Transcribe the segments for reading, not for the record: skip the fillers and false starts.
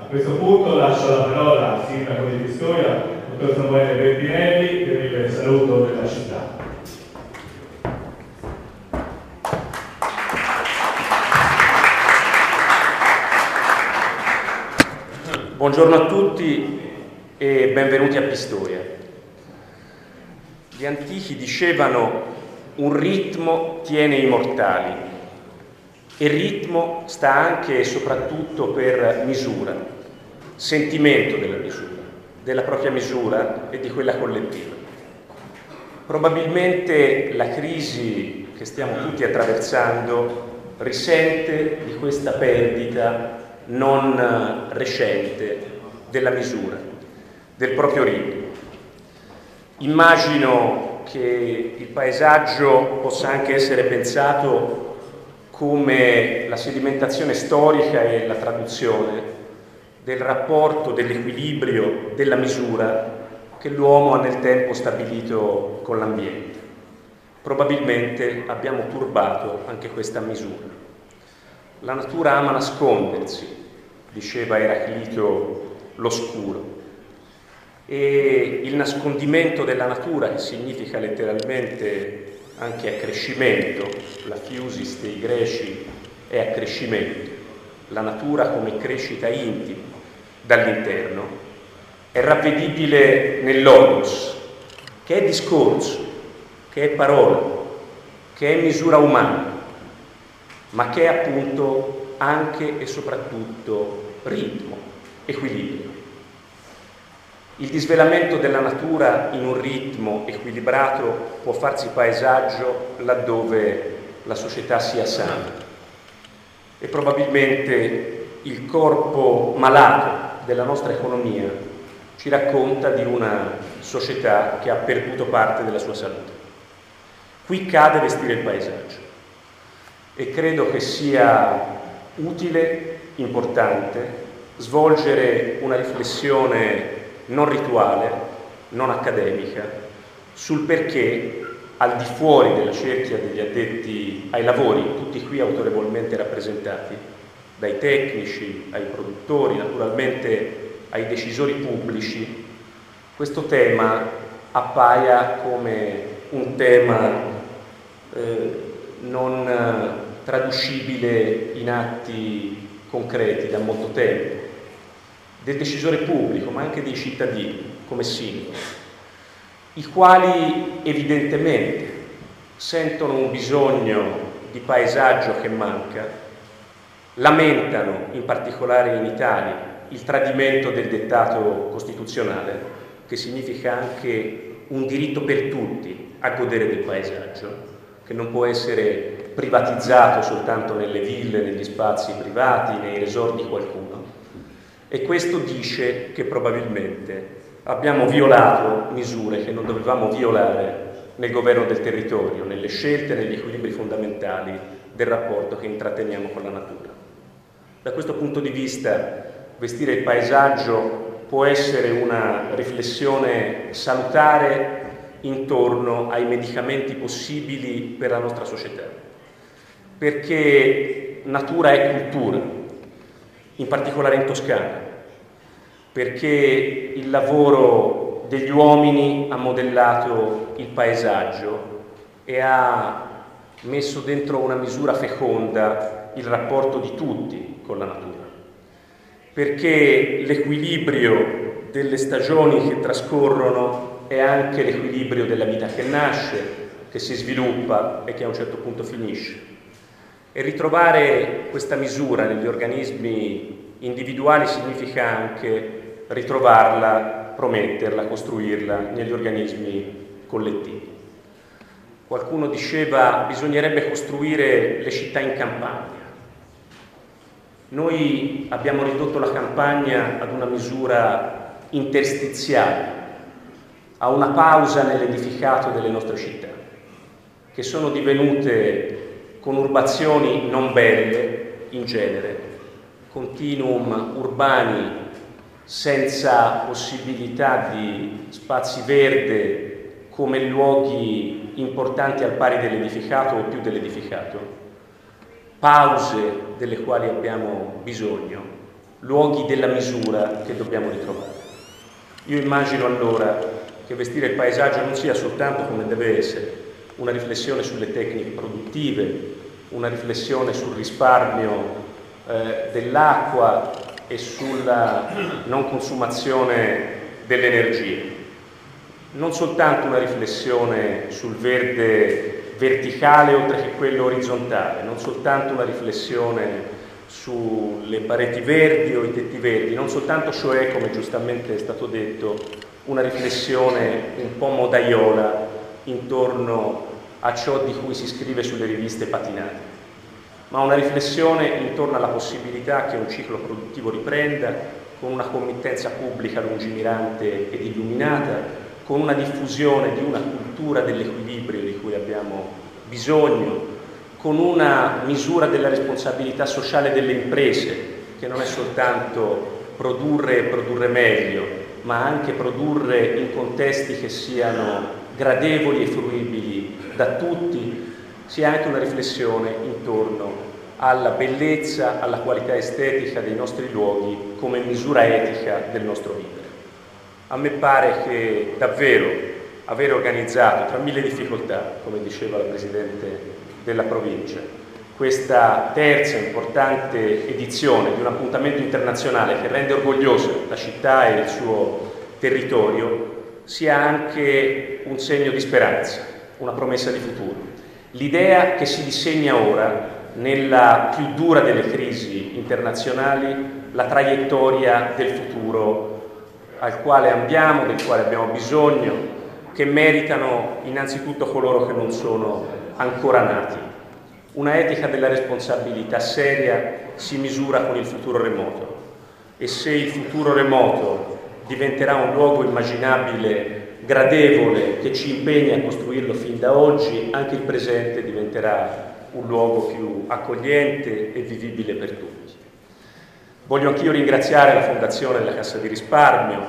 A questo punto lascio la parola al sindaco di Pistoia, dottor Samuele Bertinelli, per il saluto della città. Buongiorno a tutti e benvenuti a Pistoia. Gli antichi dicevano: un ritmo tiene i mortali, e ritmo sta anche e soprattutto per misura, sentimento della misura, della propria misura e di quella collettiva. Probabilmente la crisi che stiamo tutti attraversando risente di questa perdita non recente della misura, del proprio ritmo. Immagino che il paesaggio possa anche essere pensato come la sedimentazione storica e la traduzione del rapporto, dell'equilibrio, della misura che l'uomo ha nel tempo stabilito con l'ambiente. Probabilmente abbiamo turbato anche questa misura. La natura ama nascondersi, diceva Eraclito l'oscuro, e il nascondimento della natura, che significa letteralmente anche accrescimento, la physis dei greci è accrescimento, la natura come crescita intima dall'interno, è ravvedibile nell'Logos, che è discorso, che è parola, che è misura umana, ma che è appunto anche e soprattutto ritmo, equilibrio. Il disvelamento della natura in un ritmo equilibrato può farsi paesaggio laddove la società sia sana. E probabilmente il corpo malato della nostra economia ci racconta di una società che ha perduto parte della sua salute. Qui cade vestire il paesaggio e credo che sia utile, importante, svolgere una riflessione non rituale, non accademica, sul perché, al di fuori della cerchia degli addetti ai lavori, tutti qui autorevolmente rappresentati, dai tecnici ai produttori, naturalmente ai decisori pubblici, questo tema appaia come un tema non traducibile in atti concreti da molto tempo, del decisore pubblico, ma anche dei cittadini, come singoli, i quali evidentemente sentono un bisogno di paesaggio che manca, lamentano, in particolare in Italia, il tradimento del dettato costituzionale, che significa anche un diritto per tutti a godere del paesaggio, che non può essere privatizzato soltanto nelle ville, negli spazi privati, nei resort di qualcuno. E questo dice che probabilmente abbiamo violato misure che non dovevamo violare nel governo del territorio, nelle scelte, negli equilibri fondamentali del rapporto che intratteniamo con la natura. Da questo punto di vista, vestire il paesaggio può essere una riflessione salutare intorno ai medicamenti possibili per la nostra società, perché natura è cultura, in particolare in Toscana, perché il lavoro degli uomini ha modellato il paesaggio e ha messo dentro una misura feconda il rapporto di tutti con la natura, perché l'equilibrio delle stagioni che trascorrono è anche l'equilibrio della vita che nasce, che si sviluppa e che a un certo punto finisce. E ritrovare questa misura negli organismi individuali significa anche ritrovarla, prometterla, costruirla negli organismi collettivi. Qualcuno diceva: bisognerebbe costruire le città in campagna. Noi abbiamo ridotto la campagna ad una misura interstiziale, a una pausa nell'edificato delle nostre città, che sono divenute conurbazioni non belle in genere, continuum urbani senza possibilità di spazi verde come luoghi importanti al pari dell'edificato o più dell'edificato, pause delle quali abbiamo bisogno luoghi della misura che dobbiamo ritrovare. Io immagino allora che vestire il paesaggio non sia soltanto, come deve essere, una riflessione sulle tecniche produttive, una riflessione sul risparmio dell'acqua e sulla non consumazione dell'energia, non soltanto una riflessione sul verde verticale oltre che quello orizzontale, non soltanto una riflessione sulle pareti verdi o i tetti verdi, non soltanto, cioè, come giustamente è stato detto, una riflessione un po' modaiola intorno a ciò di cui si scrive sulle riviste patinate, ma una riflessione intorno alla possibilità che un ciclo produttivo riprenda con una committenza pubblica lungimirante ed illuminata, con una diffusione di una cultura dell'equilibrio di cui abbiamo bisogno, con una misura della responsabilità sociale delle imprese, che non è soltanto produrre e produrre meglio, ma anche produrre in contesti che siano gradevoli e fruibili da tutti, sia anche una riflessione intorno alla bellezza, alla qualità estetica dei nostri luoghi come misura etica del nostro vivere. A me pare che davvero aver organizzato, tra mille difficoltà, come diceva la Presidente della Provincia, questa terza importante edizione di un appuntamento internazionale che rende orgogliosa la città e il suo territorio, sia anche un segno di speranza, una promessa di futuro. L'idea che si disegna ora, nella più dura delle crisi internazionali, la traiettoria del futuro al quale andiamo, del quale abbiamo bisogno, che meritano innanzitutto coloro che non sono ancora nati. Una etica della responsabilità seria si misura con il futuro remoto, e se il futuro remoto diventerà un luogo immaginabile, gradevole, che ci impegna a costruirlo fin da oggi, anche il presente diventerà un luogo più accogliente e vivibile per tutti. Voglio anch'io ringraziare la Fondazione della Cassa di Risparmio,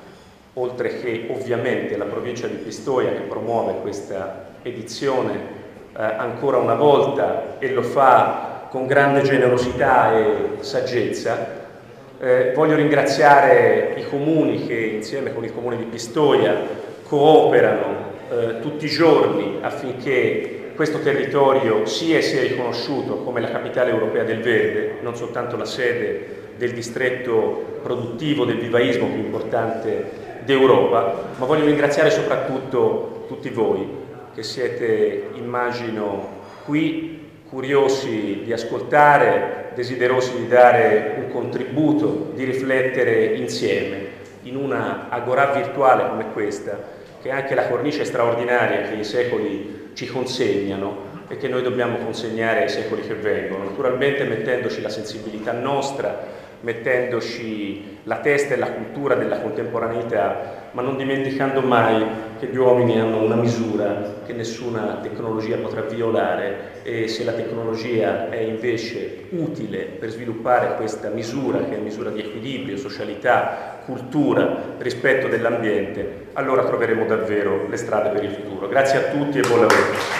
oltre che ovviamente la provincia di Pistoia, che promuove questa edizione ancora una volta e lo fa con grande generosità e saggezza. Voglio ringraziare i comuni che insieme con il comune di Pistoia cooperano tutti i giorni affinché questo territorio sia riconosciuto come la capitale europea del verde, non soltanto la sede del distretto produttivo del vivaismo più importante d'Europa, ma voglio ringraziare soprattutto tutti voi che siete, immagino, qui curiosi di ascoltare, desiderosi di dare un contributo, di riflettere insieme in una agorà virtuale come questa, che è anche la cornice straordinaria che i secoli ci consegnano e che noi dobbiamo consegnare ai secoli che vengono, naturalmente mettendoci la sensibilità nostra, mettendoci la testa e la cultura della contemporaneità, ma non dimenticando mai che gli uomini hanno una misura che nessuna tecnologia potrà violare, e se la tecnologia è invece utile per sviluppare questa misura, che è misura di equilibrio, socialità, cultura, rispetto dell'ambiente, allora troveremo davvero le strade per il futuro. Grazie a tutti e buon lavoro.